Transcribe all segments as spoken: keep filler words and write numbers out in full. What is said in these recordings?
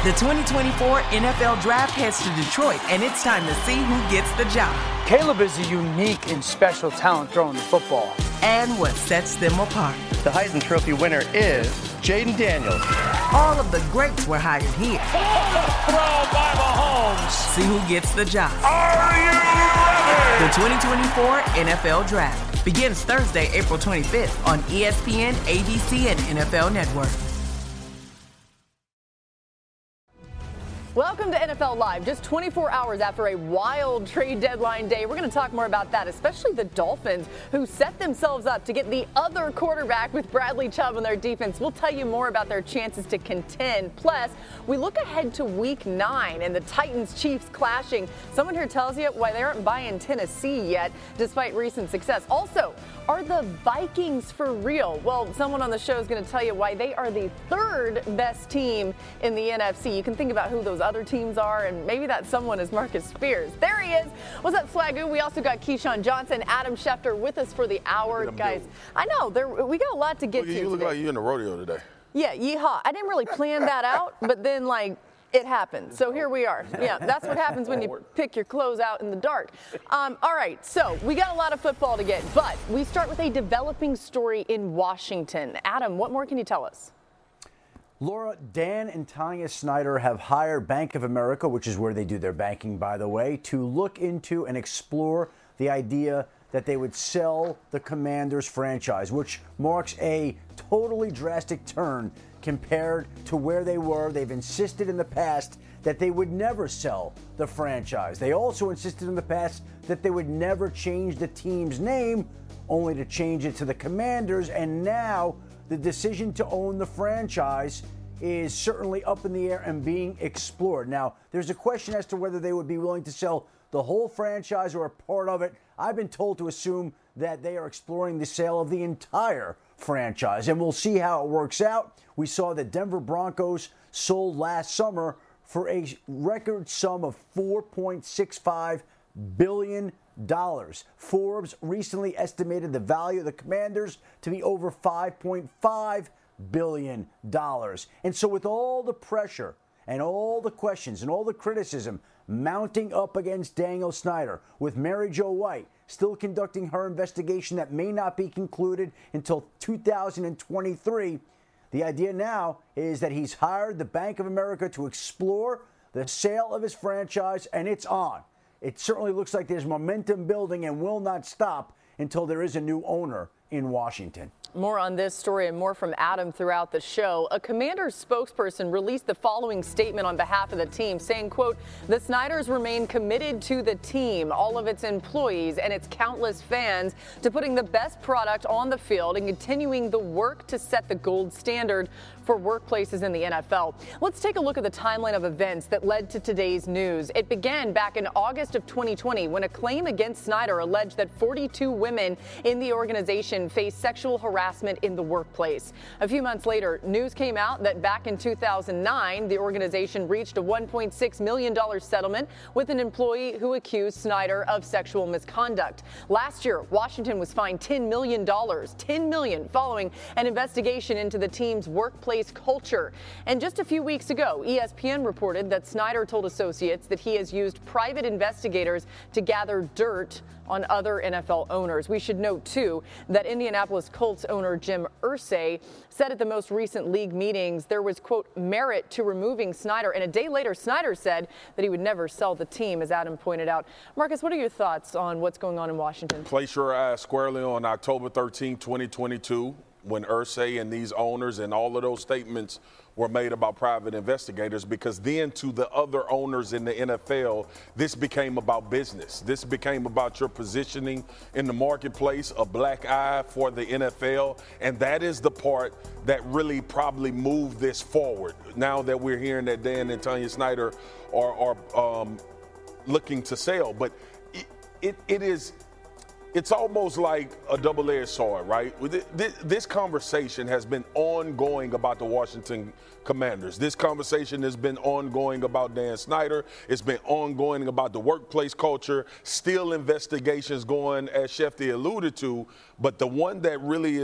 The twenty twenty-four N F L Draft heads to Detroit, and it's time to see who gets the job. Caleb is a unique and special talent throwing the football. And what sets them apart. The Heisman Trophy winner is Jaden Daniels. All of the greats were hired here. Throw by Mahomes. See who gets the job. Are you ready? The twenty twenty-four N F L Draft begins Thursday, April twenty-fifth on E S P N, A B C, and N F L Network. Welcome to N F L Live. Just twenty-four hours after a wild trade deadline day, we're going to talk more about that, especially the Dolphins, who set themselves up to get the other quarterback with Bradley Chubb on their defense. We'll tell you more about their chances to contend. Plus, we look ahead to week nine and the Titans-Chiefs clashing. Someone here tells you why they aren't buying Tennessee yet, despite recent success. Also, are the Vikings for real? Well, someone on the show is going to tell you why they are the third best team in the N F C. You can think about who those other teams are, and maybe that someone is Marcus Spears. There he is. What's up, Swagoo? We also got Keyshawn Johnson, Adam Schefter with us for the hour. Guys, doing? I know, there, we got a lot to get look, to You look today. like you're in the rodeo today. Yeah, yeehaw. I didn't really plan that out, but then, like, it happened. So here we are. Yeah, that's what happens when you pick your clothes out in the dark. Um, all right, so we got a lot of football to get, but we start with a developing story in Washington. Adam, what more can you tell us? Laura, Dan and Tanya Snyder have hired Bank of America, which is where they do their banking, by the way, to look into and explore the idea that they would sell the Commanders franchise, which marks a totally drastic turn compared to where they were. They've insisted in the past that they would never sell the franchise. They also insisted in the past that they would never change the team's name, only to change it to the Commanders. And now the decision to own the franchise is certainly up in the air and being explored. Now, there's a question as to whether they would be willing to sell the whole franchise or a part of it. I've been told to assume that they are exploring the sale of the entire franchise, and we'll see how it works out. We saw the Denver Broncos sold last summer for a record sum of four point six five billion dollars. Forbes recently estimated the value of the Commanders to be over five point five billion dollars. And so with all the pressure and all the questions and all the criticism mounting up against Daniel Snyder, with Mary Jo White still conducting her investigation that may not be concluded until two thousand twenty-three, the idea now is that he's hired the Bank of America to explore the sale of his franchise, and it's on. It certainly looks like there's momentum building and will not stop until there is a new owner in Washington. More on this story and more from Adam throughout the show. A Commanders spokesperson released the following statement on behalf of the team, saying, quote, "The Snyders remain committed to the team, all of its employees and its countless fans, to putting the best product on the field and continuing the work to set the gold standard for workplaces in the N F L." Let's take a look at the timeline of events that led to today's news. It began back in August of twenty twenty when a claim against Snyder alleged that forty-two women in the organization faced sexual harassment harassment in the workplace. A few months later, news came out that back in two thousand nine, the organization reached a one point six million dollars settlement with an employee who accused Snyder of sexual misconduct. Last year, Washington was fined ten million dollars, ten million dollars, following an investigation into the team's workplace culture. And just a few weeks ago, E S P N reported that Snyder told associates that he has used private investigators to gather dirt on other N F L owners. We should note, too, that Indianapolis Colts owner Jim Irsay said at the most recent league meetings there was, quote, merit to removing Snyder. And a day later, Snyder said that he would never sell the team, as Adam pointed out. Marcus, what are your thoughts on what's going on in Washington? Place your eyes squarely on October thirteenth, twenty twenty-two, when Irsay and these owners and all of those statements were made about private investigators, because then to the other owners in the N F L, this became about business. This became about your positioning in the marketplace, a black eye for the N F L, and that is the part that really probably moved this forward. Now that we're hearing that Dan and Tanya Snyder are, are um, looking to sell, but it, it, it is it's almost like a double-edged sword, right? This conversation has been ongoing about the Washington Commanders. This conversation has been ongoing about Dan Snyder. It's been ongoing about the workplace culture. Still investigations going, as Shefty alluded to. But the one that really is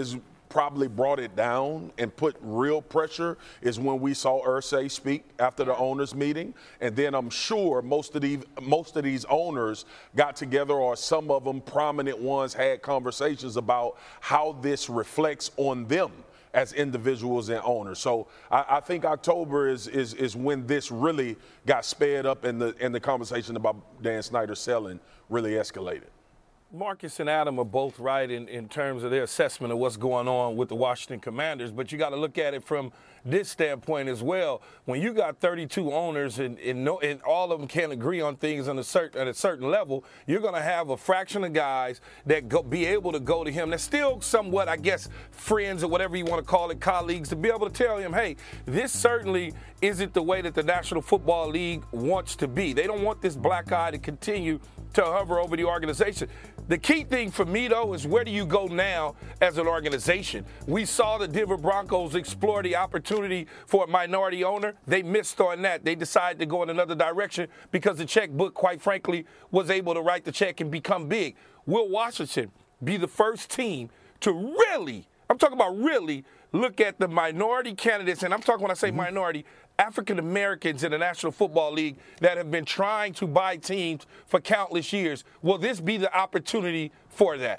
probably brought it down and put real pressure is when we saw Irsay speak after the owners meeting. And then I'm sure most of these most of these owners got together, or some of them, prominent ones, had conversations about how this reflects on them as individuals and owners. So I, I think October is, is is when this really got sped up and the and the conversation about Dan Snyder selling really escalated. Marcus and Adam are both right in, in terms of their assessment of what's going on with the Washington Commanders, but you got to look at it from this standpoint as well. When you got thirty-two owners and, and, no, and all of them can't agree on things on a certain, at a certain level, you're going to have a fraction of guys that go, be able to go to him. They're still somewhat, I guess, friends or whatever you want to call it, colleagues, to be able to tell him, hey, this certainly isn't the way that the National Football League wants to be. They don't want this black eye to continue to hover over the organization. The key thing for me, though, is where do you go now as an organization? We saw the Denver Broncos explore the opportunity for a minority owner. They missed on that. They decided to go in another direction because the checkbook, quite frankly, was able to write the check and become big. Will Washington be the first team to really, I'm talking about really, look at the minority candidates, and I'm talking when I say mm-hmm. minority, African Americans in the National Football League that have been trying to buy teams for countless years? Will this be the opportunity for that?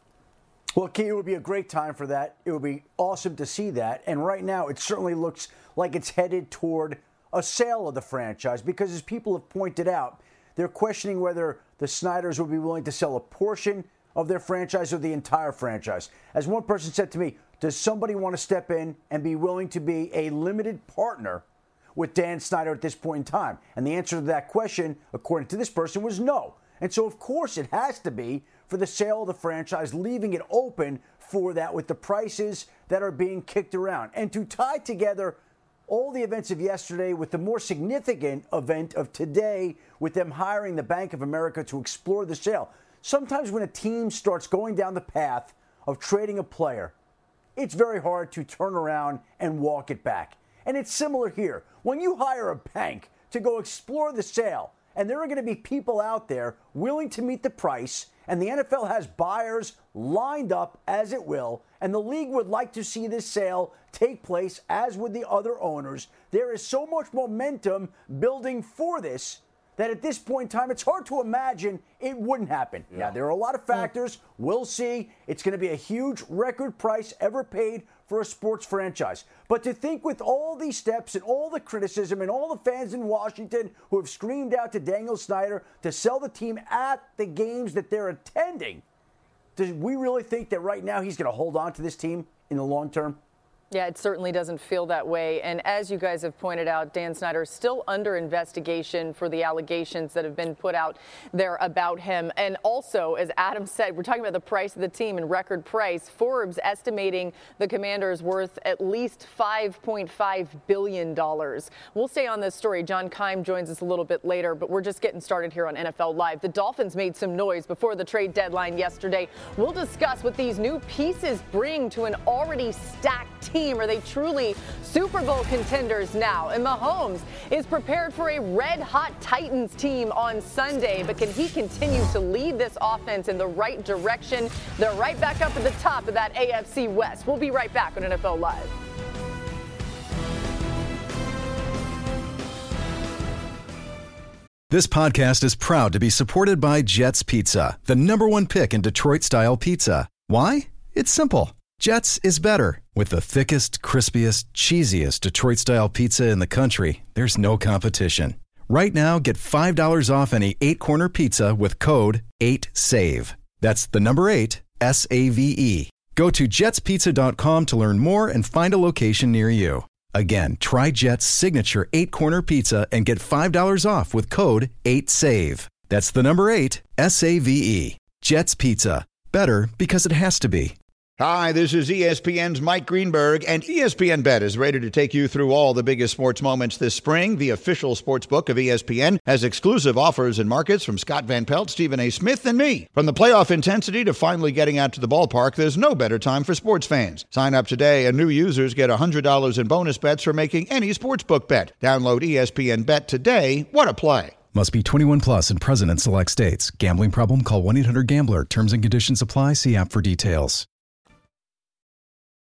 Well, Key, it would be a great time for that. It would be awesome to see that. And right now, it certainly looks like it's headed toward a sale of the franchise because, as people have pointed out, they're questioning whether the Snyders would be willing to sell a portion of their franchise or the entire franchise. As one person said to me, does somebody want to step in and be willing to be a limited partner with Dan Snyder at this point in time? And the answer to that question, according to this person, was no. And so, of course, it has to be for the sale of the franchise, leaving it open for that with the prices that are being kicked around. And to tie together all the events of yesterday with the more significant event of today, with them hiring the Bank of America to explore the sale. Sometimes when a team starts going down the path of trading a player, it's very hard to turn around and walk it back. And it's similar here. When you hire a bank to go explore the sale, and there are going to be people out there willing to meet the price, and the N F L has buyers lined up as it will, and the league would like to see this sale take place as with the other owners, there is so much momentum building for this that at this point in time, it's hard to imagine it wouldn't happen. Yeah, there are a lot of factors. We'll see. It's going to be a huge record price ever paid for a sports franchise. But to think with all these steps and all the criticism and all the fans in Washington who have screamed out to Daniel Snyder to sell the team at the games that they're attending, do we really think that right now he's going to hold on to this team in the long term? Yeah, it certainly doesn't feel that way. And as you guys have pointed out, Dan Snyder is still under investigation for the allegations that have been put out there about him. And also, as Adam said, we're talking about the price of the team and record price. Forbes estimating the Commanders worth at least five point five billion dollars. We'll stay on this story. John Keim joins us a little bit later, but we're just getting started here on N F L Live. The Dolphins made some noise before the trade deadline yesterday. We'll discuss what these new pieces bring to an already stacked team. Are they truly Super Bowl contenders now? And Mahomes is prepared for a red-hot Titans team on Sunday, but can he continue to lead this offense in the right direction? They're right back up at the top of that A F C West. We'll be right back on N F L Live. This podcast is proud to be supported by Jets Pizza, the number one pick in Detroit-style pizza. Why? It's simple. Jets is better. With the thickest, crispiest, cheesiest Detroit-style pizza in the country, there's no competition. Right now, get five dollars off any eight-corner pizza with code eight save. That's the number eight, S A V E. Go to jets pizza dot com to learn more and find a location near you. Again, try Jet's signature eight-corner pizza and get five dollars off with code eight save. That's the number eight, S A V E. Jet's Pizza. Better because it has to be. Hi, this is E S P N's Mike Greenberg, and E S P N Bet is ready to take you through all the biggest sports moments this spring. The official sports book of E S P N has exclusive offers and markets from Scott Van Pelt, Stephen A. Smith, and me. From the playoff intensity to finally getting out to the ballpark, there's no better time for sports fans. Sign up today, and new users get one hundred dollars in bonus bets for making any sportsbook bet. Download E S P N Bet today. What a play. Must be twenty-one plus and present in select states. Gambling problem? Call one eight hundred gambler. Terms and conditions apply. See app for details.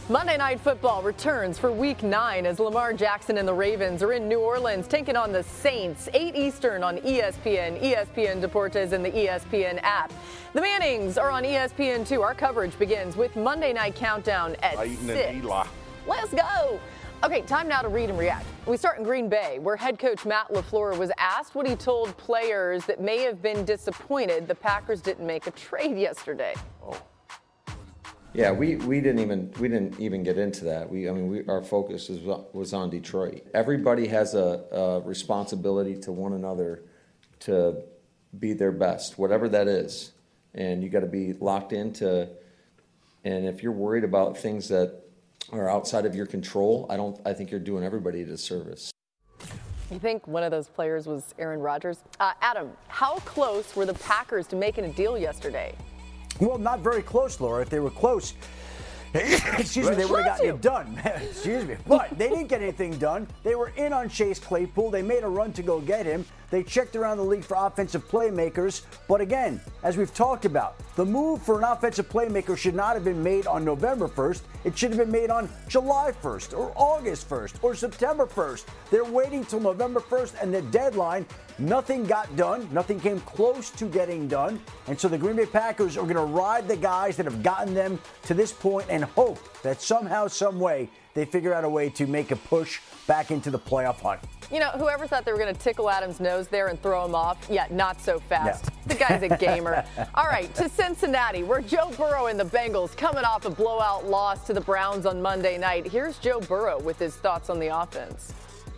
Monday Night Football returns for Week nine as Lamar Jackson and the Ravens are in New Orleans taking on the Saints, eight Eastern on E S P N, E S P N Deportes, and the E S P N app. The Mannings are on E S P N two. Our coverage begins with Monday Night Countdown at Leighton six. and Eli. Let's go. Okay, time now to read and react. We start in Green Bay, where head coach Matt LaFleur was asked what he told players that may have been disappointed the Packers didn't make a trade yesterday. Oh. Yeah, we, we didn't even we didn't even get into that. We I mean we, our focus was was on Detroit. Everybody has a, a responsibility to one another to be their best, whatever that is, and you got to be locked into. And if you're worried about things that are outside of your control, I don't. I think you're doing everybody a disservice. You think one of those players was Aaron Rodgers? Uh, Adam, how close were the Packers to making a deal yesterday? Well, not very close, Laura. If they were close, excuse me, they would have gotten it done. Excuse me. But they didn't get anything done. They were in on Chase Claypool. They made a run to go get him. They checked around the league for offensive playmakers. But again, as we've talked about, the move for an offensive playmaker should not have been made on November first. It should have been made on July first or August first or September first. They're waiting till November first and the deadline. Nothing got done. Nothing came close to getting done. And so the Green Bay Packers are going to ride the guys that have gotten them to this point and hope that somehow, some way, they figure out a way to make a push back into the playoff hunt. You know, whoever thought they were going to tickle Adam's nose there and throw him off, yeah, not so fast. Yeah. The guy's a gamer. All right, to Cincinnati, where Joe Burrow and the Bengals coming off a blowout loss to the Browns on Monday night. Here's Joe Burrow with his thoughts on the offense.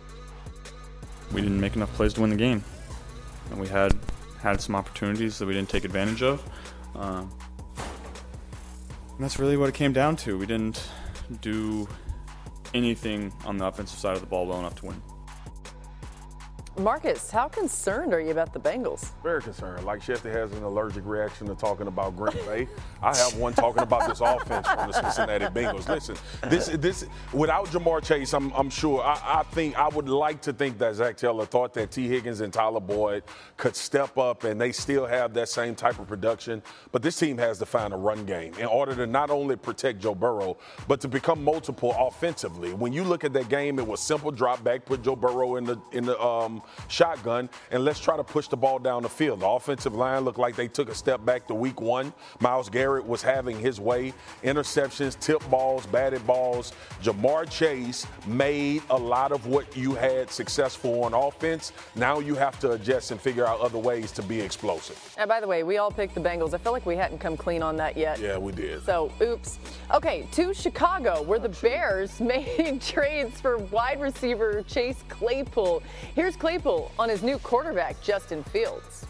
We didn't make enough plays to win the game. And we had had some opportunities that we didn't take advantage of. Um, and that's really what it came down to. We didn't do anything on the offensive side of the ball well enough to win. Marcus, how concerned are you about the Bengals? Very concerned. Like Shefty has an allergic reaction to talking about Green Bay. I have one talking about this offense from the Cincinnati Bengals. Listen, this this without Jamar Chase, I'm I'm sure. I, I think I would like to think that Zach Taylor thought that T. Higgins and Tyler Boyd could step up and they still have that same type of production. But this team has to find a run game in order to not only protect Joe Burrow, but to become multiple offensively. When you look at that game, it was simple drop back, put Joe Burrow in the in the um. shotgun, and let's try to push the ball down the field. The offensive line looked like they took a step back to week one. Myles Garrett was having his way. Interceptions, tip balls, batted balls. Jamar Chase made a lot of what you had successful on offense. Now you have to adjust and figure out other ways to be explosive. And by the way, we all picked the Bengals. I feel like we hadn't come clean on that yet. Yeah, we did. So, oops. Okay, to Chicago, where the Bears made trades for wide receiver Chase Claypool. Here's Claypool on his new quarterback, Justin Fields.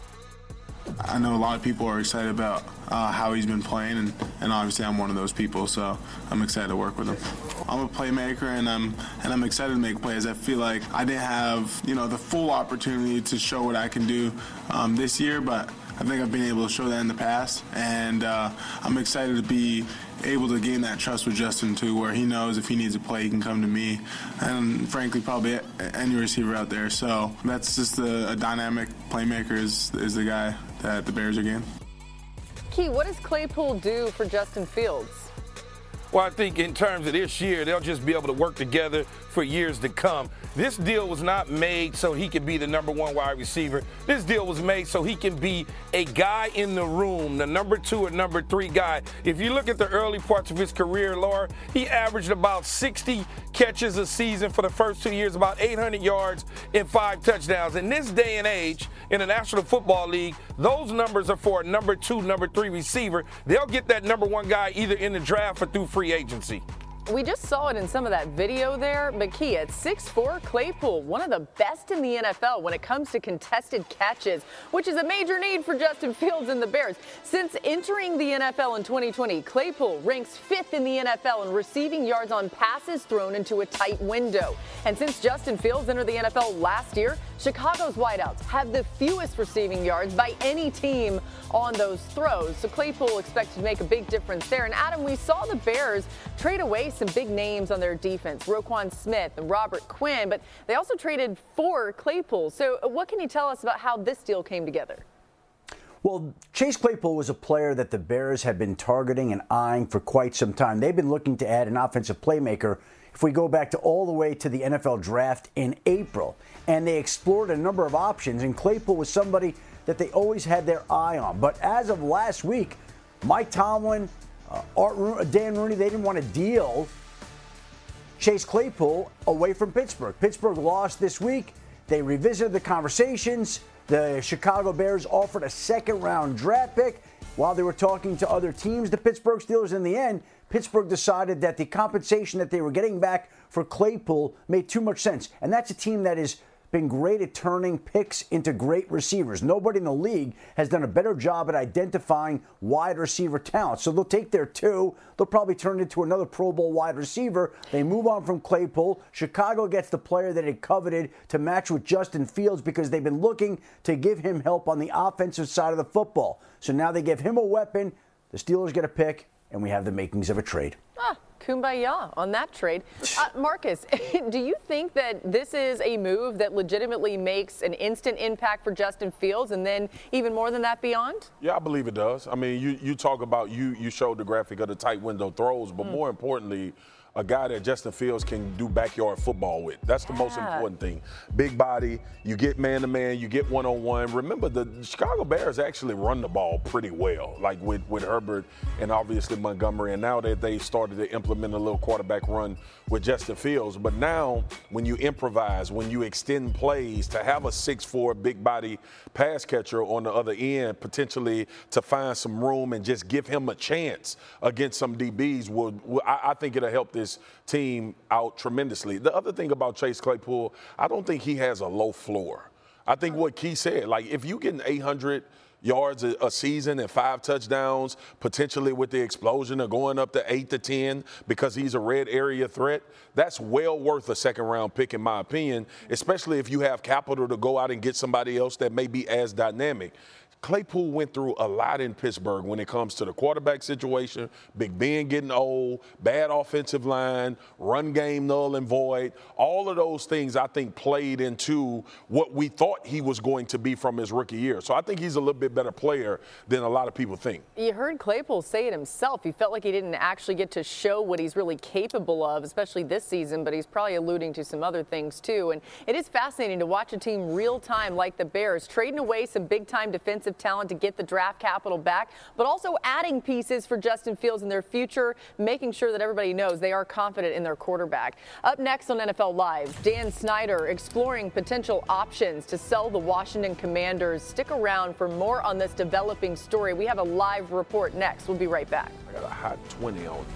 I know a lot of people are excited about uh, how he's been playing, and, and obviously I'm one of those people, so I'm excited to work with him. I'm a playmaker, and I'm and I'm excited to make plays. I feel like I didn't have, you know, the full opportunity to show what I can do um, this year, but I think I've been able to show that in the past, and uh, I'm excited to be able to gain that trust with Justin too, where he knows if he needs a play, he can come to me, and frankly, probably any receiver out there. So that's just a, a dynamic playmaker is is the guy that the Bears are getting. Key, what does Claypool do for Justin Fields? Well, I think in terms of this year, they'll just be able to work together for years to come. This deal was not made so he could be the number one wide receiver. This deal was made so he can be a guy in the room, the number two or number three guy. If you look at the early parts of his career, Laura, he averaged about sixty catches a season for the first two years, about eight hundred yards and five touchdowns. In this day and age, in the National Football League, those numbers are for a number two, number three receiver. They'll get that number one guy either in the draft or through free agency. We just saw it in some of that video there. But Key, at six foot four, Claypool, one of the best in the N F L when it comes to contested catches, which is a major need for Justin Fields and the Bears. Since entering the N F L in twenty twenty, Claypool ranks fifth in the N F L in receiving yards on passes thrown into a tight window. And since Justin Fields entered the N F L last year, Chicago's wideouts have the fewest receiving yards by any team on those throws. So Claypool expects to make a big difference there. And Adam, we saw the Bears trade away some big names on their defense, Roquan Smith and Robert Quinn, but they also traded for Claypool. So what can you tell us about how this deal came together? Well, Chase Claypool was a player that the Bears had been targeting and eyeing for quite some time. They've been looking to add an offensive playmaker if we go back to all the way to the N F L draft in April. And they explored a number of options, and Claypool was somebody that they always had their eye on. But as of last week, Mike Tomlin, uh, Art, Dan Rooney, they didn't want to deal Chase Claypool away from Pittsburgh. Pittsburgh lost this week. They revisited the conversations. The Chicago Bears offered a second-round draft pick. While they were talking to other teams, the Pittsburgh Steelers, in the end, Pittsburgh decided that the compensation that they were getting back for Claypool made too much sense. And that's a team that has been great at turning picks into great receivers. Nobody in the league has done a better job at identifying wide receiver talent. So they'll take their two. They'll probably turn it into another Pro Bowl wide receiver. They move on from Claypool. Chicago gets the player that it coveted to match with Justin Fields because they've been looking to give him help on the offensive side of the football. So now they give him a weapon. The Steelers get a pick, and we have the makings of a trade. Ah. Kumbaya on that trade. Uh, Marcus, do you think that this is a move that legitimately makes an instant impact for Justin Fields and then even more than that beyond? Yeah, I believe it does. I mean, you, you talk about, you you showed the graphic of the tight window throws, but mm. more importantly, a guy that Justin Fields can do backyard football with. That's the yeah. most important thing. Big body, you get man-to-man, you get one-on-one. Remember, the Chicago Bears actually run the ball pretty well, like with, with Herbert and obviously Montgomery. And now that they've started to implement a little quarterback run with Justin Fields. But now when you improvise, when you extend plays, to have a six foot four big body pass catcher on the other end, potentially to find some room and just give him a chance against some D Bs, will, will I, I think it'll help this team out tremendously. The other thing about Chase Claypool, I don't think he has a low floor. I think what Key said, like if you get eight hundred yards a, a season and five touchdowns, potentially with the explosion of going up to eight to ten because he's a red area threat, that's well worth a second round pick in my opinion, especially if you have capital to go out and get somebody else that may be as dynamic. Claypool went through a lot in Pittsburgh when it comes to the quarterback situation, Big Ben getting old, bad offensive line, run game null and void. All of those things, I think, played into what we thought he was going to be from his rookie year. So I think he's a little bit better player than a lot of people think. You heard Claypool say it himself. He felt like he didn't actually get to show what he's really capable of, especially this season, but he's probably alluding to some other things too. And it is fascinating to watch a team real time like the Bears, trading away some big-time defensive talent to get the draft capital back, but also adding pieces for Justin Fields in their future, making sure that everybody knows they are confident in their quarterback. Up next on N F L Live, Dan Snyder exploring potential options to sell the Washington Commanders. Stick around for more on this developing story. We have a live report next. We'll be right back. I got a hot twenty on you.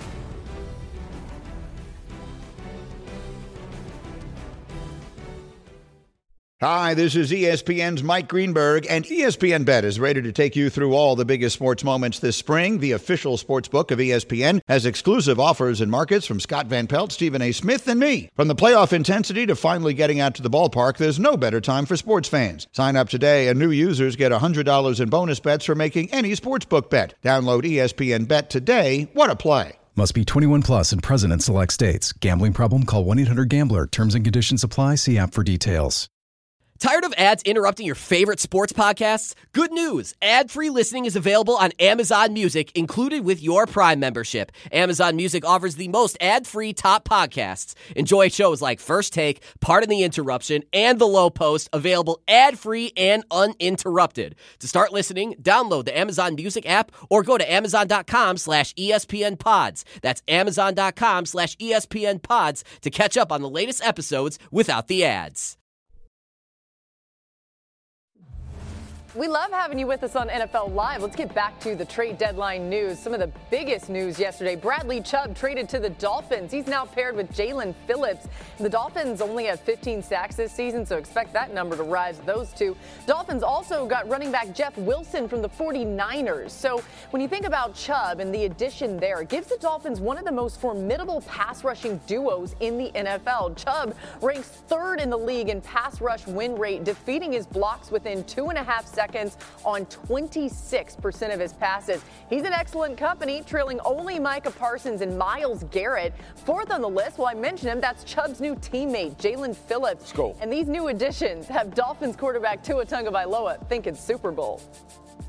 Hi, this is E S P N's Mike Greenberg, and E S P N Bet is ready to take you through all the biggest sports moments this spring. The official sports book of E S P N has exclusive offers and markets from Scott Van Pelt, Stephen A. Smith, and me. From the playoff intensity to finally getting out to the ballpark, there's no better time for sports fans. Sign up today, and new users get one hundred dollars in bonus bets for making any sportsbook bet. Download E S P N Bet today. What a play. Must be twenty-one plus and present in select states. Gambling problem? Call one eight hundred gambler. Terms and conditions apply. See app for details. Tired of ads interrupting your favorite sports podcasts? Good news! Ad-free listening is available on Amazon Music, included with your Prime membership. Amazon Music offers the most ad-free top podcasts. Enjoy shows like First Take, Pardon the Interruption, and The Low Post, available ad-free and uninterrupted. To start listening, download the Amazon Music app or go to amazon.com slash ESPN pods. That's amazon.com slash ESPN pods to catch up on the latest episodes without the ads. We love having you with us on N F L Live. Let's get back to the trade deadline news. Some of the biggest news yesterday. Bradley Chubb traded to the Dolphins. He's now paired with Jalen Phillips. The Dolphins only have fifteen sacks this season, so expect that number to rise with those two. Dolphins also got running back Jeff Wilson from the forty-niners. So when you think about Chubb and the addition there, it gives the Dolphins one of the most formidable pass rushing duos in the N F L. Chubb ranks third in the league in pass rush win rate, defeating his blocks within two and a half seconds on twenty-six percent of his passes. He's in excellent company, trailing only Micah Parsons and Myles Garrett. Fourth on the list, well, I mentioned him, that's Chubb's new teammate, Jalen Phillips. Let's go. And these new additions have Dolphins quarterback Tua Tagovailoa thinking Super Bowl.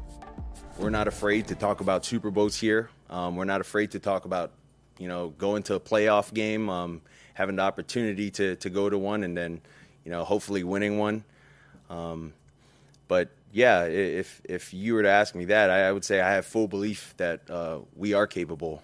we're not afraid to talk about Super Bowls here. Um, we're not afraid to talk about, you know, going to a playoff game, um, having the opportunity to, to go to one and then, you know, hopefully winning one. Um, but, yeah, if if you were to ask me that, I, I would say I have full belief that uh, we are capable.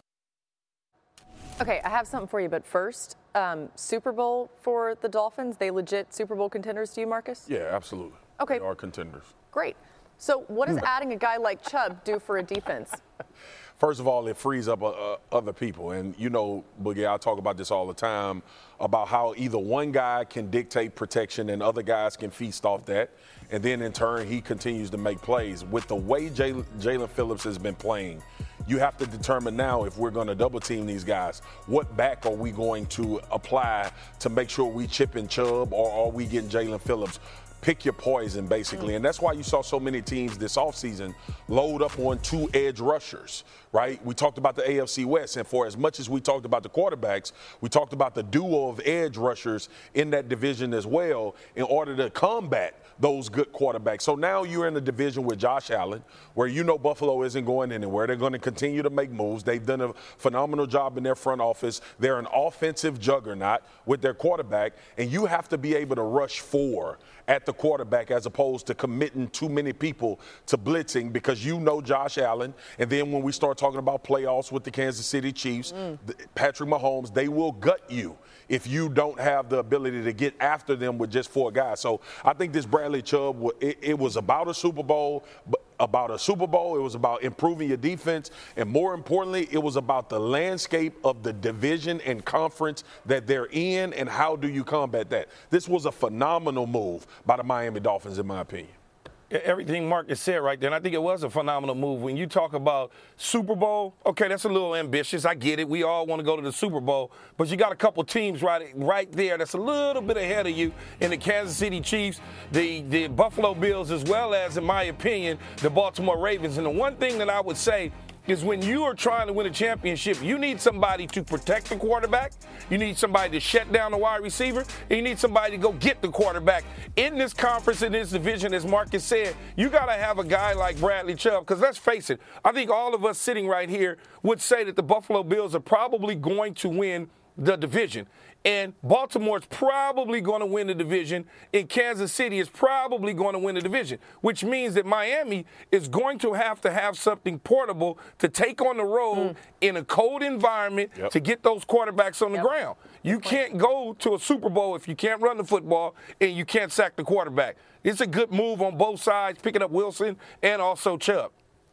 Okay, I have something for you, but first, um, Super Bowl for the Dolphins, they legit Super Bowl contenders to you, Marcus? Yeah, absolutely. Okay. They are contenders. Great. So what does adding a guy like Chubb do for a defense? First of all, it frees up uh, uh, other people. And, you know, Boogie, I talk about this all the time, about how either one guy can dictate protection and other guys can feast off that. And then, in turn, he continues to make plays. With the way Jaelan Phillips has been playing, you have to determine now if we're going to double team these guys, what back are we going to apply to make sure we chip in Chubb, or are we getting Jaelan Phillips? Pick your poison, basically. Mm. And that's why you saw so many teams this offseason load up on two edge rushers, right? We talked about the A F C West, and for as much as we talked about the quarterbacks, we talked about the duo of edge rushers in that division as well in order to combat those good quarterbacks. So now you're in a division with Josh Allen, where you know Buffalo isn't going anywhere. They're going to continue to make moves. They've done a phenomenal job in their front office. They're an offensive juggernaut with their quarterback, and you have to be able to rush four at the quarterback as opposed to committing too many people to blitzing, because you know Josh Allen. And then when we start talking about playoffs with the Kansas City Chiefs, mm. Patrick Mahomes, they will gut you if you don't have the ability to get after them with just four guys. So I think this Bradley Chubb, it, it was about a Super Bowl, but about a Super Bowl. It was about improving your defense. And more importantly, it was about the landscape of the division and conference that they're in, and how do you combat that. This was a phenomenal move by the Miami Dolphins, in my opinion. Everything Marcus said right there, and I think it was a phenomenal move. When you talk about Super Bowl, okay, that's a little ambitious. I get it. We all want to go to the Super Bowl, but you got a couple teams right right there that's a little bit ahead of you in the Kansas City Chiefs, the, the Buffalo Bills, as well as, in my opinion, the Baltimore Ravens. And the one thing that I would say is when you are trying to win a championship, you need somebody to protect the quarterback, you need somebody to shut down the wide receiver, and you need somebody to go get the quarterback. In this conference, in this division, as Marcus said, you got to have a guy like Bradley Chubb, because let's face it, I think all of us sitting right here would say that the Buffalo Bills are probably going to win the division. And Baltimore's probably going to win the division, and Kansas City is probably going to win the division, which means that Miami is going to have to have something portable to take on the road mm. in a cold environment yep. to get those quarterbacks on the yep. ground. You can't go to a Super Bowl if you can't run the football and you can't sack the quarterback. It's a good move on both sides, picking up Wilson and also Chubb.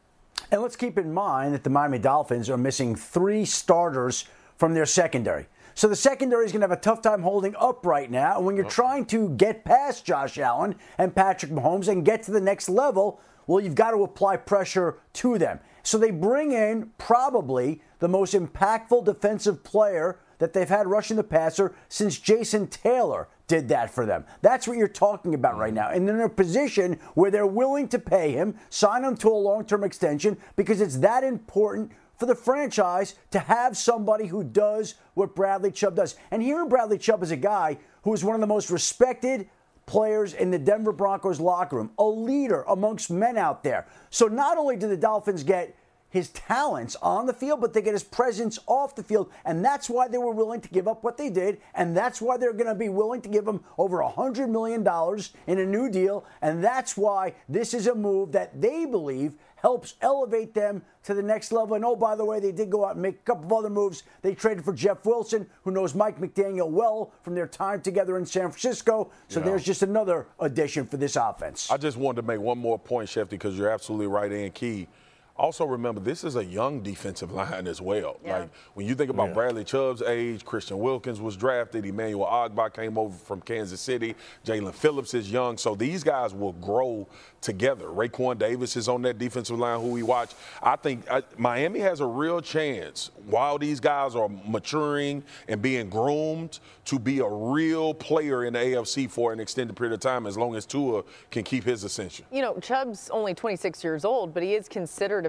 And let's keep in mind that the Miami Dolphins are missing three starters from their secondary. So the secondary is going to have a tough time holding up right now. And when you're trying to get past Josh Allen and Patrick Mahomes and get to the next level, well, you've got to apply pressure to them. So they bring in probably the most impactful defensive player that they've had rushing the passer since Jason Taylor did that for them. That's what you're talking about right now. And they're in a position where they're willing to pay him, sign him to a long-term extension, because it's that important for the franchise to have somebody who does what Bradley Chubb does. And here Bradley Chubb is a guy who is one of the most respected players in the Denver Broncos locker room, a leader amongst men out there. So not only do the Dolphins get his talents on the field, but they get his presence off the field, and that's why they were willing to give up what they did, and that's why they're going to be willing to give him over one hundred million dollars in a new deal, and that's why this is a move that they believe helps elevate them to the next level. And oh, by the way, they did go out and make a couple of other moves. They traded for Jeff Wilson, who knows Mike McDaniel well from their time together in San Francisco. So yeah. there's just another addition for this offense. I just wanted to make one more point, Shefty, because you're absolutely right, and key. Also remember, this is a young defensive line as well. Yeah. Like when you think about yeah. Bradley Chubb's age, Christian Wilkins was drafted, Emmanuel Ogbah came over from Kansas City, Jaelan Phillips is young, so these guys will grow together. Raekwon Davis is on that defensive line who we watch. I think I, Miami has a real chance, while these guys are maturing and being groomed, to be a real player in the A F C for an extended period of time, as long as Tua can keep his ascension. You know, Chubb's only twenty-six years old, but he is considered a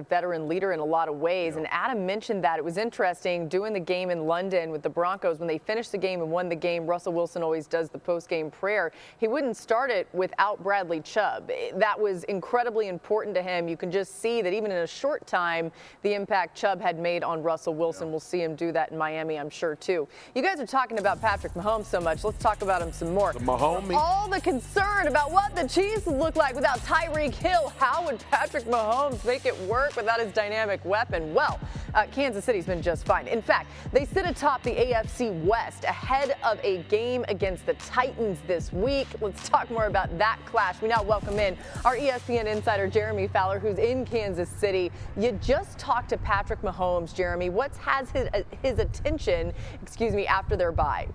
veteran leader in a lot of ways. And Adam mentioned that it was interesting doing the game in London with the Broncos. When they finished the game and won the game, Russell Wilson always does the post-game prayer. He wouldn't start it without Bradley Chubb. That was incredibly important to him. You can just see that even in a short time, the impact Chubb had made on Russell Wilson. We'll see him do that in Miami, I'm sure, too. You guys are talking about Patrick Mahomes so much. Let's talk about him some more. The Mahomes. All the concern about what the Chiefs would look like without Tyreek Hill. How would Patrick Mahomes make it work without his dynamic weapon? Well, uh, Kansas City's been just fine. In fact, they sit atop the A F C West ahead of a game against the Titans this week. Let's talk more about that clash. We now welcome in our E S P N insider, Jeremy Fowler, who's in Kansas City. You just talked to Patrick Mahomes, Jeremy. What has his, uh, his attention, excuse me, after their bye?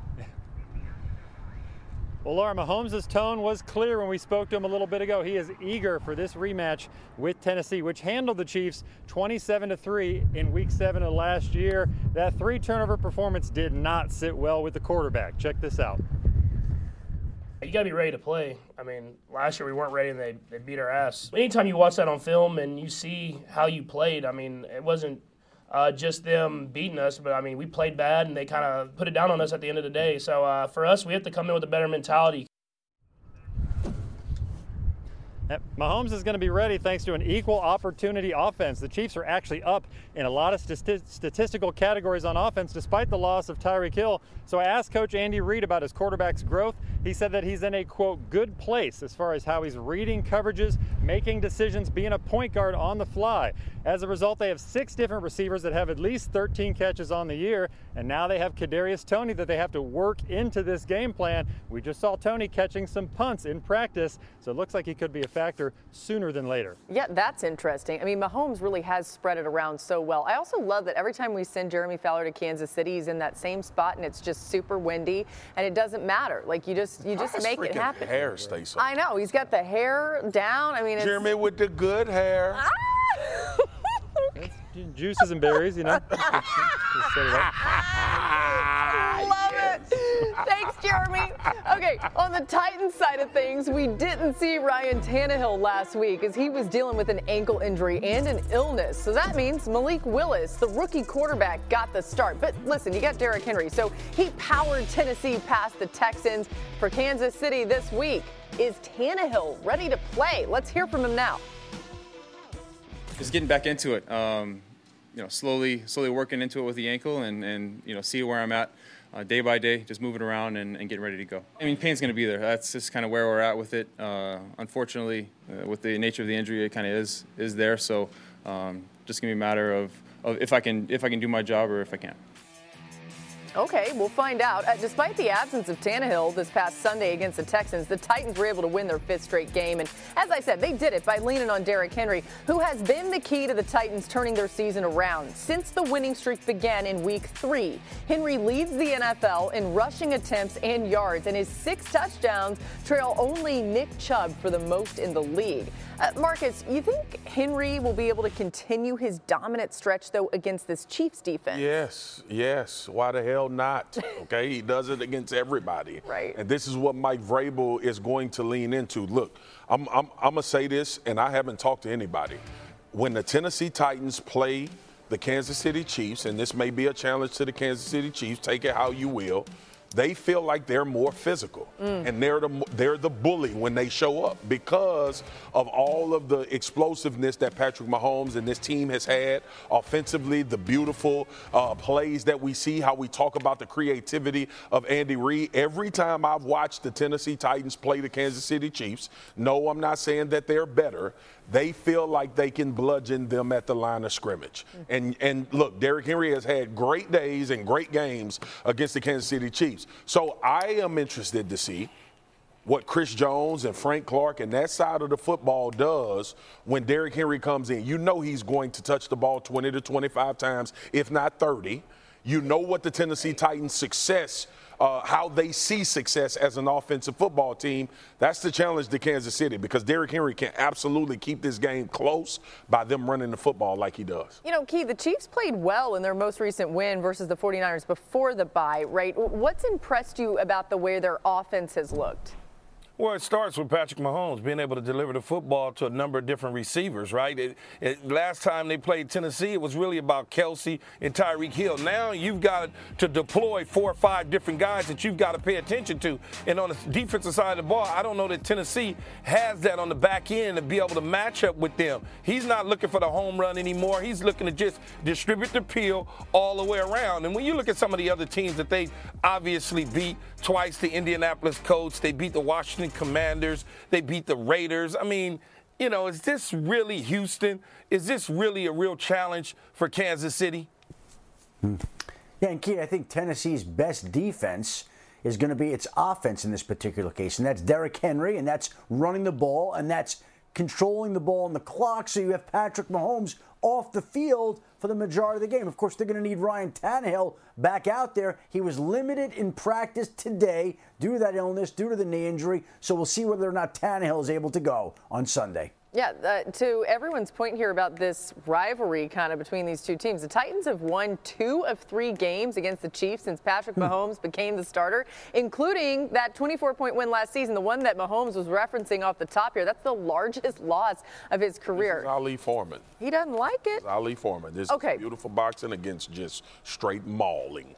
Well, Laura, Mahomes' tone was clear when we spoke to him a little bit ago. He is eager for this rematch with Tennessee, which handled the Chiefs twenty-seven to three in week seven of last year. That three turnover performance did not sit well with the quarterback. Check this out. You got to be ready to play. I mean, last year we weren't ready and they, they beat our ass. Anytime you watch that on film and you see how you played, I mean, it wasn't Uh, just them beating us, but I mean, we played bad and they kind of put it down on us at the end of the day. So uh, for us, we have to come in with a better mentality. Mahomes is going to be ready thanks to an equal opportunity offense. The Chiefs are actually up in a lot of st- statistical categories on offense despite the loss of Tyreek Hill. So I asked Coach Andy Reid about his quarterback's growth. He said that he's in a, quote, good place as far as how he's reading coverages, making decisions, being a point guard on the fly. As a result, they have six different receivers that have at least thirteen catches on the year, and now they have Kadarius Toney that they have to work into this game plan. We just saw Toney catching some punts in practice, so it looks like he could be a factor sooner than later. Yeah, that's interesting. I mean, Mahomes really has spread it around so well. I also love that every time we send Jeremy Fowler to Kansas City, he's in that same spot and it's just super windy and it doesn't matter. Like you just you just His make it happen. Hair stays so. I know, he's got the hair down. I mean, it's Jeremy with the good hair. Ah! Juices and berries, you know. Just set it up. Love it. Thanks, Jeremy. Okay, on the Titans side of things, we didn't see Ryan Tannehill last week as he was dealing with an ankle injury and an illness. So that means Malik Willis, the rookie quarterback, got the start. But listen, you got Derrick Henry. So he powered Tennessee past the Texans. For Kansas City this week, is Tannehill ready to play? Let's hear from him now. Just getting back into it. Um, you know, slowly, slowly working into it with the ankle, and, and you know, see where I'm at uh, day by day. Just moving around and, and getting ready to go. I mean, pain's going to be there. That's just kind of where we're at with it. Uh, unfortunately, uh, with the nature of the injury, it kind of is is there. So, um, just gonna be a matter of, of if I can if I can do my job or if I can't. Okay, we'll find out. Uh, despite the absence of Tannehill this past Sunday against the Texans, the Titans were able to win their fifth straight game. And as I said, they did it by leaning on Derrick Henry, who has been the key to the Titans turning their season around since the winning streak began in week three. Henry leads the N F L in rushing attempts and yards, and his six touchdowns trail only Nick Chubb for the most in the league. Uh, Marcus, you think Henry will be able to continue his dominant stretch, though, against this Chiefs defense? Yes, yes. Why the hell not? Okay, he does it against everybody. Right. And this is what Mike Vrabel is going to lean into. Look, I'm, I'm, I'm going to say this, and I haven't talked to anybody. When the Tennessee Titans play the Kansas City Chiefs, and this may be a challenge to the Kansas City Chiefs, take it how you will, they feel like they're more physical, mm. and they're the they're the bully when they show up because of all of the explosiveness that Patrick Mahomes and this team has had offensively, the beautiful uh, plays that we see, how we talk about the creativity of Andy Reid. Every time I've watched the Tennessee Titans play the Kansas City Chiefs, no, I'm not saying that they're better. They feel like they can bludgeon them at the line of scrimmage. Mm. And and look, Derrick Henry has had great days and great games against the Kansas City Chiefs. So I am interested to see what Chris Jones and Frank Clark and that side of the football does when Derrick Henry comes in. You know he's going to touch the ball twenty to twenty-five times, if not thirty. You know what the Tennessee Titans' success Uh, how they see success as an offensive football team. That's the challenge to Kansas City because Derrick Henry can absolutely keep this game close by them running the football like he does. You know, Keith, the Chiefs played well in their most recent win versus the forty-niners before the bye, right? What's impressed you about the way their offense has looked? Well, it starts with Patrick Mahomes being able to deliver the football to a number of different receivers, right? It, it, last time they played Tennessee, it was really about Kelsey and Tyreek Hill. Now you've got to deploy four or five different guys that you've got to pay attention to. And on the defensive side of the ball, I don't know that Tennessee has that on the back end to be able to match up with them. He's not looking for the home run anymore. He's looking to just distribute the peel all the way around. And when you look at some of the other teams that they obviously beat, twice the Indianapolis Colts, they beat the Washington Commanders, they beat the Raiders. I mean, you know, is this really Houston? Is this really a real challenge for Kansas City? Hmm. Yeah, and Keith, I think Tennessee's best defense is going to be its offense in this particular case, and that's Derrick Henry, and that's running the ball, and that's controlling the ball on the clock, so you have Patrick Mahomes off the field for the majority of the game. Of course, they're going to need Ryan Tannehill back out there. He was limited in practice today due to that illness, due to the knee injury, so we'll see whether or not Tannehill is able to go on Sunday. Yeah, uh, to everyone's point here about this rivalry kind of between these two teams, the Titans have won two of three games against the Chiefs since Patrick Mahomes became the starter, including that twenty-four point win last season, the one that Mahomes was referencing off the top here. That's the largest loss of his career. This is Ali Foreman. He doesn't like it. This is Ali Foreman. This okay. is beautiful boxing against just straight mauling.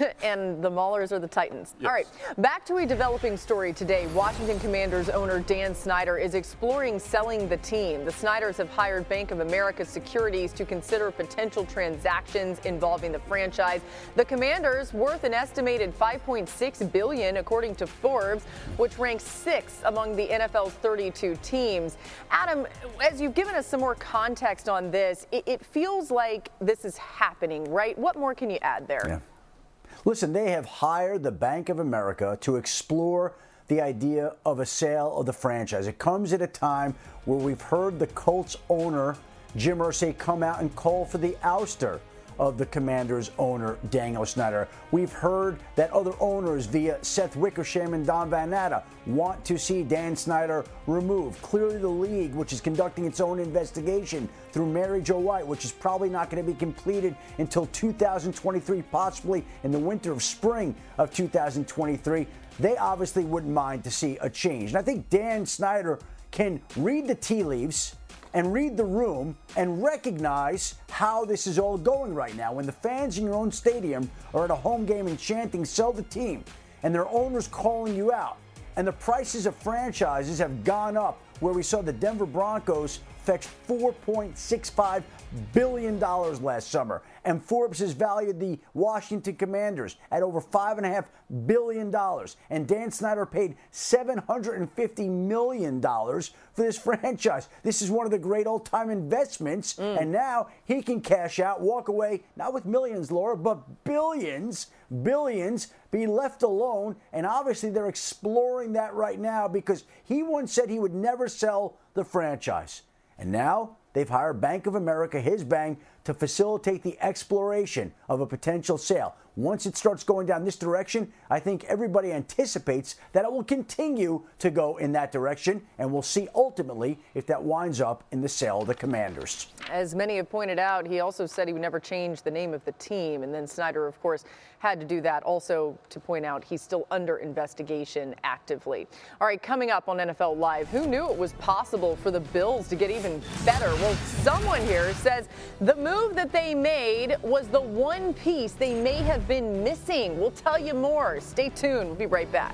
And the Maulers are the Titans. Yes. All right, back to a developing story today. Washington Commanders owner Dan Snyder is exploring selling the team. The Snyders have hired Bank of America Securities to consider potential transactions involving the franchise. The Commanders, worth an estimated five point six billion dollars, according to Forbes, which ranks sixth among the N F L's thirty-two teams. Adam, as you've given us some more context on this, it, it feels like this is happening, right? What more can you add there? Yeah. Listen, they have hired the Bank of America to explore the idea of a sale of the franchise. It comes at a time where we've heard the Colts owner, Jim Irsay, come out and call for the ouster of the Commanders owner, Daniel Snyder. We've heard that other owners via Seth Wickersham and Don Van Natta want to see Dan Snyder removed. Clearly the league, which is conducting its own investigation through Mary Jo White, which is probably not going to be completed until two thousand twenty-three, possibly in the winter of spring of two thousand twenty-three, they obviously wouldn't mind to see a change. And I think Dan Snyder can read the tea leaves and read the room and recognize how this is all going right now. When the fans in your own stadium are at a home game and chanting, sell the team, and their owners calling you out, and the prices of franchises have gone up, where we saw the Denver Broncos fetch four point six five billion dollars last summer, and Forbes has valued the Washington Commanders at over five point five billion dollars, and Dan Snyder paid seven hundred fifty million dollars for this franchise. This is one of the great old-time investments, mm. and now he can cash out, walk away, not with millions, Laura, but billions, billions, be left alone, and obviously they're exploring that right now because he once said he would never sell the franchise. And now they've hired Bank of America, his bank, to facilitate the exploration of a potential sale. Once it starts going down this direction, I think everybody anticipates that it will continue to go in that direction, and we'll see ultimately if that winds up in the sale of the Commanders. As many have pointed out, he also said he would never change the name of the team, and then Snyder, of course, had to do that also to point out he's still under investigation actively. All right, coming up on N F L Live, who knew it was possible for the Bills to get even better? Well, someone here says the move that they made was the one piece they may have been missing. We'll tell you more. Stay tuned. We'll be right back.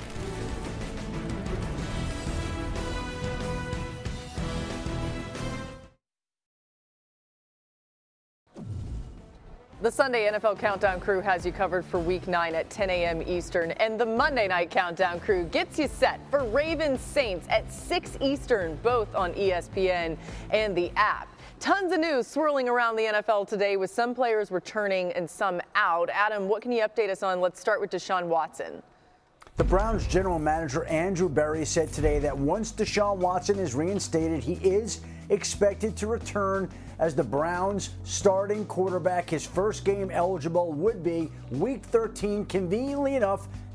The Sunday N F L Countdown crew has you covered for Week nine at ten a.m. Eastern, and the Monday Night Countdown crew gets you set for Ravens Saints at six Eastern, both on E S P N and the app. Tons of news swirling around the N F L today, with some players returning and some out. Adam, what can you update us on? Let's start with Deshaun Watson. The Browns general manager Andrew Berry said today that once Deshaun Watson is reinstated, he is expected to return as the Browns starting quarterback. His first game eligible would be Week thirteen, conveniently enough,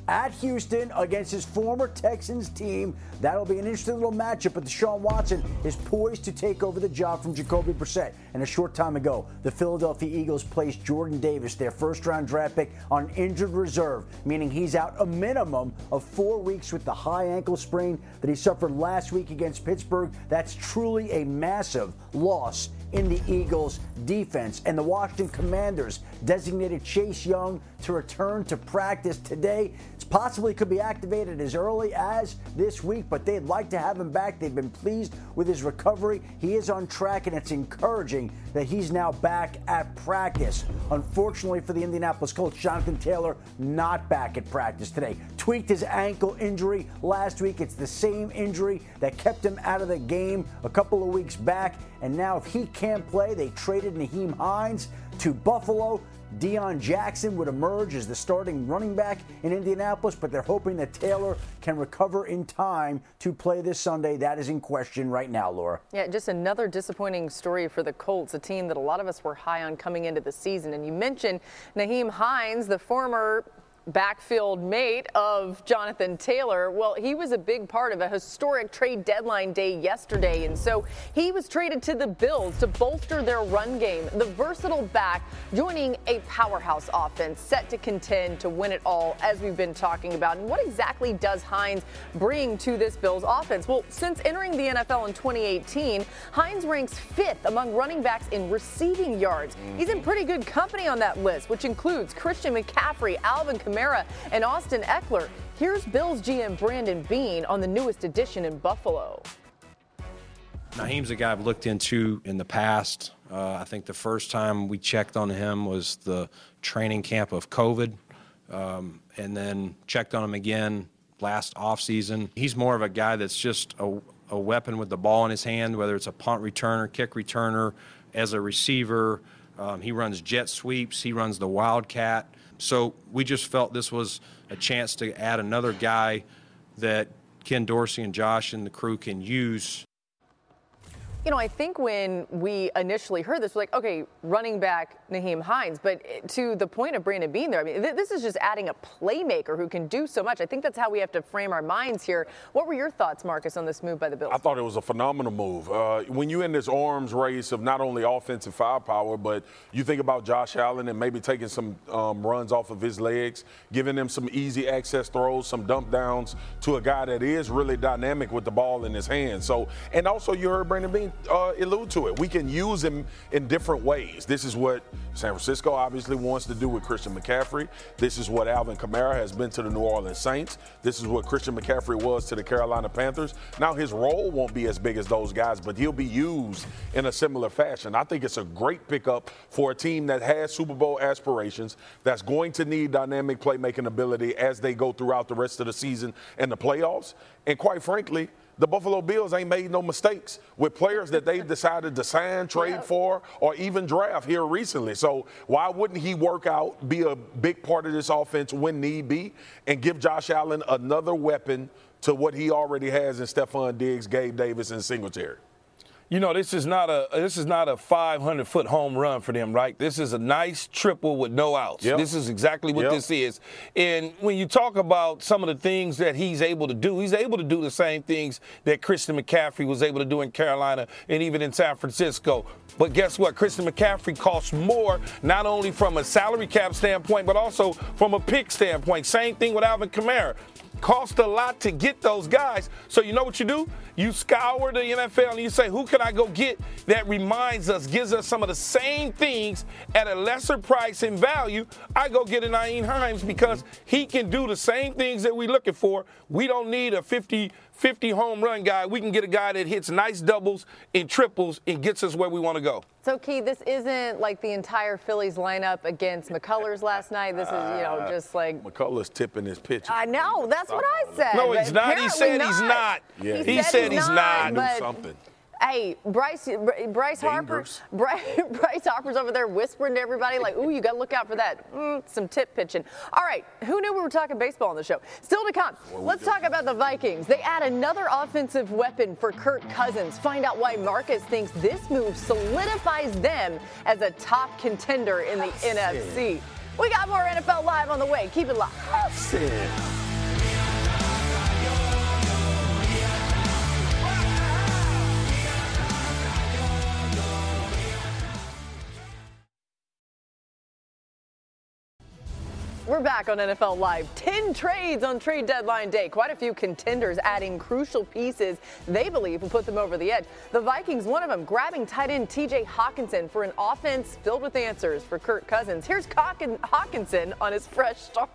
at Houston against his former Texans team. That'll be an interesting little matchup, but Deshaun Watson is poised to take over the job from Jacoby Brissett. And a short time ago, the Philadelphia Eagles placed Jordan Davis, their first-round draft pick, on injured reserve, meaning he's out a minimum of four weeks with the high ankle sprain that he suffered last week against Pittsburgh. That's truly a massive loss in the Eagles' defense. And the Washington Commanders designated Chase Young to return to practice today. It's possibly could be activated as early as this week, but they'd like to have him back. They've been pleased with his recovery. He is on track, and it's encouraging that he's now back at practice. Unfortunately for the Indianapolis Colts, Jonathan Taylor not back at practice today. Tweaked his ankle injury last week. It's the same injury that kept him out of the game a couple of weeks back. And now if he can't play, they traded Nyheim Hines to Buffalo. Deion Jackson would emerge as the starting running back in Indianapolis, but they're hoping that Taylor can recover in time to play this Sunday. That is in question right now, Laura. Yeah, just another disappointing story for the Colts, a team that a lot of us were high on coming into the season. And you mentioned Nyheim Hines, the former backfield mate of Jonathan Taylor. Well, he was a big part of a historic trade deadline day yesterday, and so he was traded to the Bills to bolster their run game. The versatile back joining a powerhouse offense set to contend to win it all, as we've been talking about. And what exactly does Hines bring to this Bills offense? Well, since entering the N F L in twenty eighteen, Hines ranks fifth among running backs in receiving yards. He's in pretty good company on that list, which includes Christian McCaffrey, Alvin Kamara, and Austin Eckler. Here's Bills G M Brandon Beane on the newest edition in Buffalo. Nyheim's a guy I've looked into in the past. Uh, I think the first time we checked on him was the training camp of COVID, um, and then checked on him again last offseason. He's more of a guy that's just a, a weapon with the ball in his hand, whether it's a punt returner, kick returner, as a receiver. Um, he runs jet sweeps. He runs the Wildcat. So we just felt this was a chance to add another guy that Ken Dorsey and Josh and the crew can use. You know, I think when we initially heard this, we're like, okay, running back Nyheim Hines. But to the point of Brandon Beane there, I mean, th- this is just adding a playmaker who can do so much. I think that's how we have to frame our minds here. What were your thoughts, Marcus, on this move by the Bills? I thought it was a phenomenal move. Uh, when you're in this arms race of not only offensive firepower, but you think about Josh Allen and maybe taking some um, runs off of his legs, giving him some easy access throws, some dump downs to a guy that is really dynamic with the ball in his hands. So, and also you heard Brandon Beane Uh, allude to it. We can use him in different ways. This is what San Francisco obviously wants to do with Christian McCaffrey. This is what Alvin Kamara has been to the New Orleans Saints. This is what Christian McCaffrey was to the Carolina Panthers. Now his role won't be as big as those guys, but he'll be used in a similar fashion. I think it's a great pickup for a team that has Super Bowl aspirations, that's going to need dynamic playmaking ability as they go throughout the rest of the season and the playoffs. And quite frankly, the Buffalo Bills ain't made no mistakes with players that they've decided to sign, trade yeah. for, or even draft here recently. So why wouldn't he work out, be a big part of this offense when need be, and give Josh Allen another weapon to what he already has in Stephon Diggs, Gabe Davis, and Singletary? You know, this is not a this is not a five hundred foot home run for them, right? This is a nice triple with no outs. Yep. This is exactly what yep. this is. And when you talk about some of the things that he's able to do, he's able to do the same things that Christian McCaffrey was able to do in Carolina and even in San Francisco. But guess what? Christian McCaffrey costs more, not only from a salary cap standpoint, but also from a pick standpoint. Same thing with Alvin Kamara. Cost a lot to get those guys. So you know what you do? You scour the N F L and you say, who can I go get that reminds us, gives us some of the same things at a lesser price and value? I go get a Nyheim Hines because he can do the same things that we're looking for. We don't need a fifty fifty home run guy. We can get a guy that hits nice doubles and triples and gets us where we want to go. So, Key, this isn't like the entire Phillies lineup against McCullers last night. This is, you know, just like McCullers tipping his pitch. I know. That's what I said. No, he's not. He said he's not. Yeah, he, he said, said he's not. not. He knew something. Hey, Bryce, Bryce Harper, Bryce, Bryce Harper's over there whispering to everybody like, ooh, you got to look out for that. Mm, some tip pitching. All right, who knew we were talking baseball on the show? Still to come, let's talk about the Vikings. They add another offensive weapon for Kirk Cousins. Find out why Marcus thinks this move solidifies them as a top contender in the N F C. We got more N F L Live on the way. Keep it locked. We're back on N F L Live. Ten trades on trade deadline day. Quite a few contenders adding crucial pieces they believe will put them over the edge. The Vikings, one of them, grabbing tight end T J Hockenson for an offense filled with answers for Kirk Cousins. Here's Hockenson on his fresh start.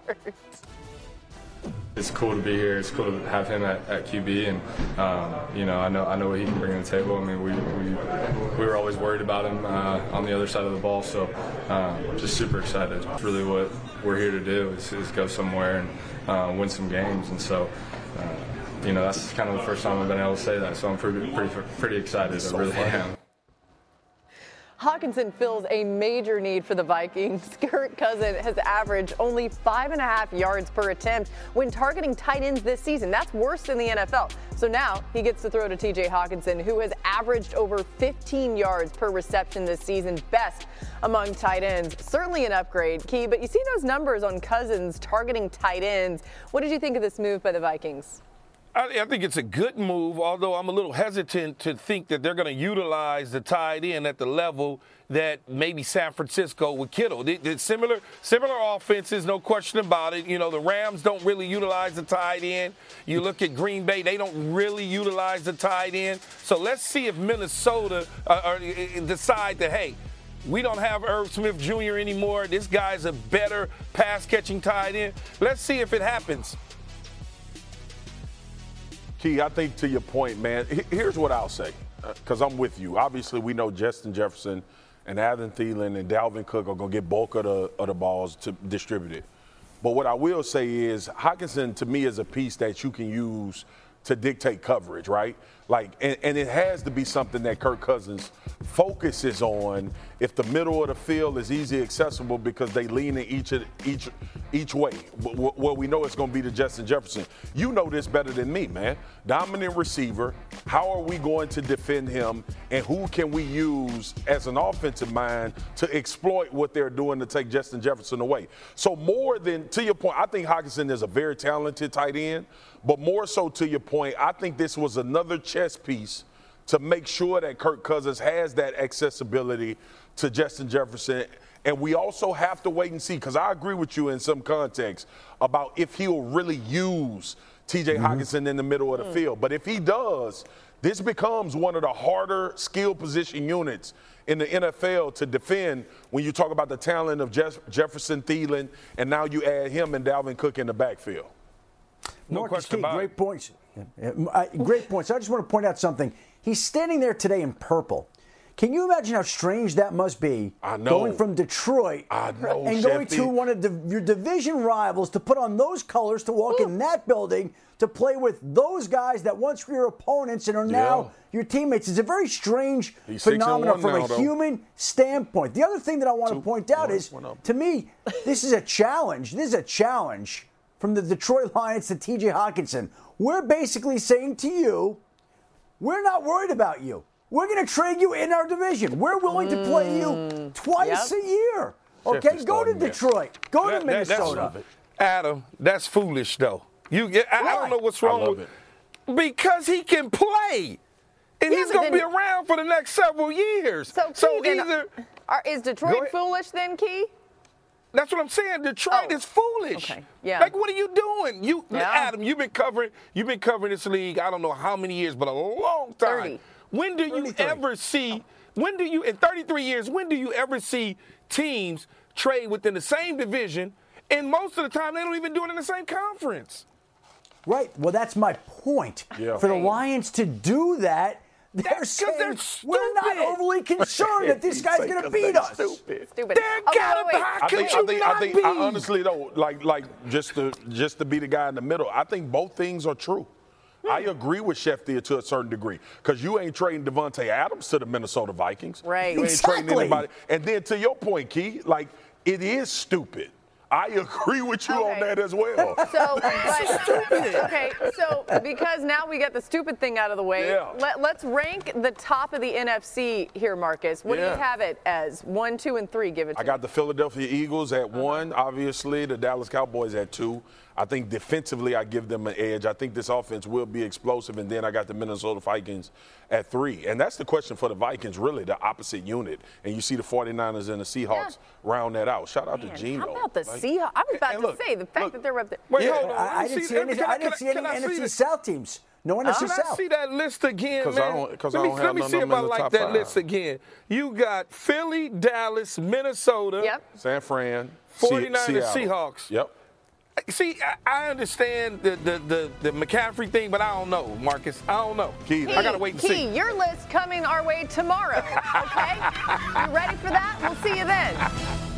It's cool to be here. It's cool to have him at, at Q B, and um, you know, I know I know what he can bring to the table. I mean, we we, we were always worried about him uh, on the other side of the ball, so um, just super excited. Really, what we're here to do is, is go somewhere and uh, win some games, and so uh, you know, that's kind of the first time I've been able to say that. So I'm pretty pretty pretty excited. I really am. Hockenson fills a major need for the Vikings. Kirk Cousins has averaged only five and a half yards per attempt when targeting tight ends this season. That's worse than the N F L. So now he gets to throw to T J Hockenson, who has averaged over fifteen yards per reception this season, best among tight ends. Certainly an upgrade, Key, but you see those numbers on Cousins targeting tight ends. What did you think of this move by the Vikings? I, I think it's a good move, although I'm a little hesitant to think that they're going to utilize the tight end at the level that maybe San Francisco with Kittle. They, they're similar, similar offenses, no question about it. You know, the Rams don't really utilize the tight end. You look at Green Bay, they don't really utilize the tight end. So let's see if Minnesota uh, or, uh, decide that, hey, we don't have Irv Smith Junior anymore. This guy's a better pass-catching tight end. Let's see if it happens. Key, I think to your point, man, here's what I'll say, because uh, I'm with you. Obviously, we know Justin Jefferson and Adam Thielen and Dalvin Cook are going to get bulk of the, of the balls to distribute it. But what I will say is Hockenson, to me, is a piece that you can use to dictate coverage, right? Like, and, and it has to be something that Kirk Cousins focuses on if the middle of the field is easy accessible because they lean in each each each way. Well, we know it's going to be to Justin Jefferson. You know this better than me, man. Dominant receiver. How are we going to defend him? And who can we use as an offensive mind to exploit what they're doing to take Justin Jefferson away? So more than, to your point, I think Hockenson is a very talented tight end. But more so to your point, I think this was another chess piece to make sure that Kirk Cousins has that accessibility to Justin Jefferson. And we also have to wait and see, because I agree with you in some context about if he'll really use T J mm-hmm. Hockenson in the middle of the mm. field. But if he does, this becomes one of the harder skill position units in the N F L to defend when you talk about the talent of Jeff- Jefferson, Thielen, and now you add him and Dalvin Cook in the backfield. No Marcus question Key, about great it. points. Uh, great points. I just want to point out something. He's standing there today in purple. Can you imagine how strange that must be? I know. Going from Detroit I know, and going to one of the, your division rivals to put on those colors to walk Ooh. in that building to play with those guys that once were your opponents and are now yeah. your teammates. It's a very strange He's phenomenon from now, a though. human standpoint. The other thing that I want Two, to point out one, is, one to me, this is a challenge. This is a challenge from the Detroit Lions to T J Hockenson. We're basically saying to you, we're not worried about you. We're going to trade you in our division. We're willing mm. to play you twice yep. a year. Okay, go to Detroit. Go that, to Minnesota. That, Adam, that's foolish, though. You, I, I don't know what's wrong with it. Because he can play. And yeah, he's going to be around for the next several years. So, so Key, either. Then, are, is Detroit foolish then, Key? That's what I'm saying. Detroit oh. is foolish. Okay. Yeah. Like, what are you doing? You, yeah. Adam, you've been covering. You've been covering this league. I don't know how many years, but a long time. thirty When do you ever see? When do you in thirty-three years? When do you ever see teams trade within the same division? And most of the time, they don't even do it in the same conference. Right. Well, that's my point. Yeah. For the Lions to do that. They're That's saying they're we're not overly concerned that this guy's going to beat us. Stupid. Stupid. They're okay, gotta wait, wait. How I could think, you I think, not I think, be? I honestly though, like, like just to just to be the guy in the middle, I think both things are true. I agree with Sheffield to a certain degree because you ain't trading Devontae Adams to the Minnesota Vikings. Right. You ain't exactly. trading anybody. And then to your point, Key, like it is stupid. I agree with you okay. on that as well. So, but, okay, so because now we get the stupid thing out of the way, yeah. let, let's rank the top of the N F C here, Marcus. What yeah. do you have it as? One, two, and three. Give it to I me. got the Philadelphia Eagles at uh-huh. one, obviously. The Dallas Cowboys at two. I think defensively I give them an edge. I think this offense will be explosive. And then I got the Minnesota Vikings at three. And that's the question for the Vikings, really, the opposite unit. And you see the forty-niners and the Seahawks yeah. round that out. Shout out Man, to Geno. How about the like, Seahawks. I was about and to look, say the fact look, that they're up there. Wait, Yeah, hold on. I, I didn't see any. can I didn't see can any I N F C the- South teams. No N F C Can South. I see that list again, 'Cause I man? don't- 'cause I let me, don't have let me none see of if them I in the like top that five. list again. You got Philly, Dallas, Minnesota, Yep. San Fran, forty-niners, Se- Seattle. Seahawks. Yep. See, I, I understand the, the, the, the McCaffrey thing, but I don't know, Marcus. I don't know. Key, I got to wait and Key, see. your list coming our way tomorrow, okay? You ready for that? We'll see you then.